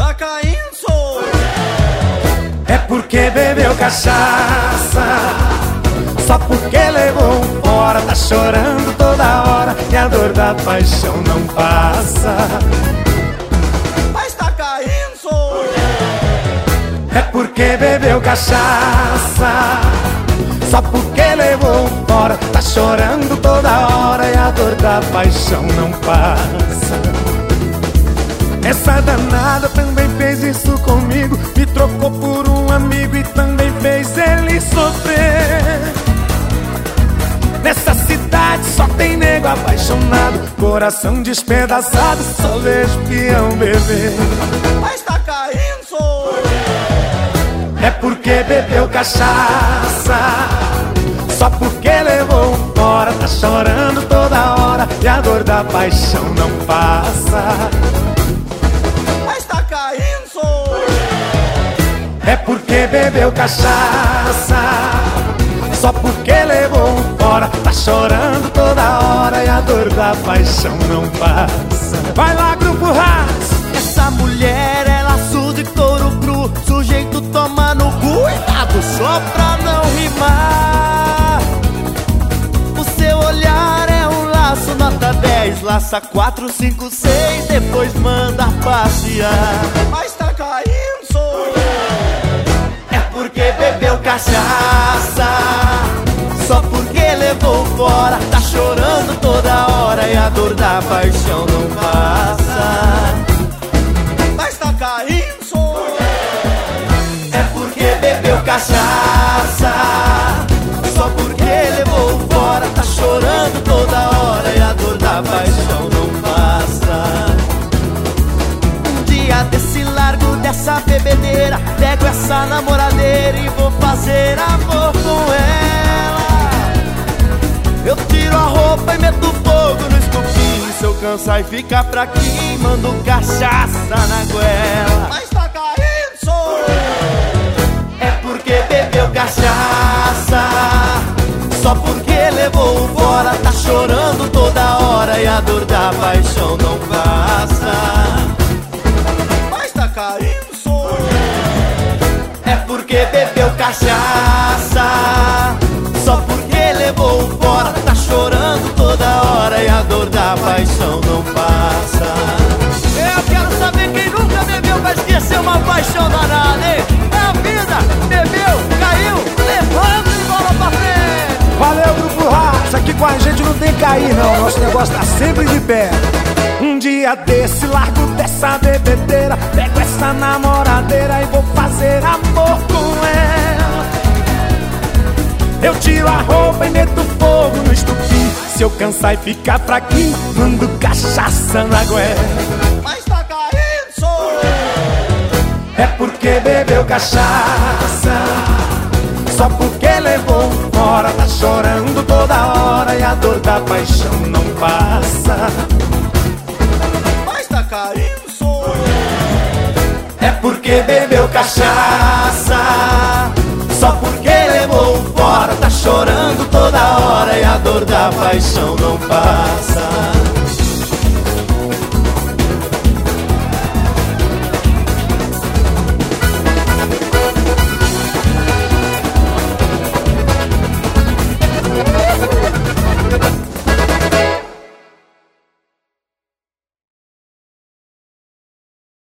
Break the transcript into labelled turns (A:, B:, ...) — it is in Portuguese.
A: tá caindo, sou.
B: É porque bebeu cachaça, só porque levou um fora. Tá chorando toda hora e a dor da paixão não passa.
A: Mas tá caindo, sou.
B: É porque bebeu cachaça, só porque levou um fora. Tá chorando toda hora e a dor da paixão não passa. Essa danada também fez isso comigo, me trocou por um amigo e também fez ele sofrer. Nessa cidade só tem nego apaixonado, coração despedaçado, só vejo peão beber.
A: Mas tá caindo, sou.
B: É porque bebeu cachaça, só porque levou um fora. Tá chorando toda hora e a dor da paixão não passa.
A: Mas tá caindo, sou.
B: É porque bebeu cachaça, só porque levou um fora. Tá chorando toda hora e a dor da paixão não passa. Vai lá, Grupo Haas!
A: Essa mulher, ela surda e couro cru, sujeito toma no cu. Cuidado só pra não rimar. O seu olhar é um laço nota 10, laça 4, 5, 6, depois manda passear. Mas tá caindo, sou.
B: É porque bebeu cachaça,
A: Só porque levou fora, tá chorando toda hora e a dor da paixão não passa. Mas tá caindo, sou.
B: é porque bebeu cachaça,
A: Só porque levou fora, tá chorando toda hora e a dor da paixão não passa. Um dia desse largo dessa bebedeira, pego essa namoradeira e vou fazer amor com ela. Eu tiro a roupa e meto fogo no estupim. Se eu cansar e ficar fraquinho, mando cachaça na goela. Mas tá caindo, sou.
B: é porque bebeu cachaça,
A: Só porque levou fora, tá chorando toda hora e a dor da paixão não passa. Mas tá caindo, sou.
B: é porque bebeu cachaça,
A: Só porque levou fora, tá chorando toda hora e a dor da paixão não passa. Eu quero saber quem nunca bebeu pra esquecer uma paixão danada, hein? É a vida, bebeu, caiu, levando e bola pra frente.
B: Valeu, Grupo Haas! Aqui com a gente não tem cair não, nosso negócio tá sempre de pé. Um dia desse, largo dessa bebedeira, pego essa namoradeira e vou fazer amor com ela. Eu tiro a roupa e meto fogo no estupim. Se eu cansar e ficar fraquinho, mando cachaça na goela.
A: Mas tá caindo, sou.
B: É porque bebeu cachaça, só porque levou um fora. Tá chorando toda hora e a dor da paixão não passa.
A: Mas tá caindo, sou.
B: É porque bebeu cachaça, só porque levou um fora.
A: Tá chorando toda hora e a dor da paixão não passa.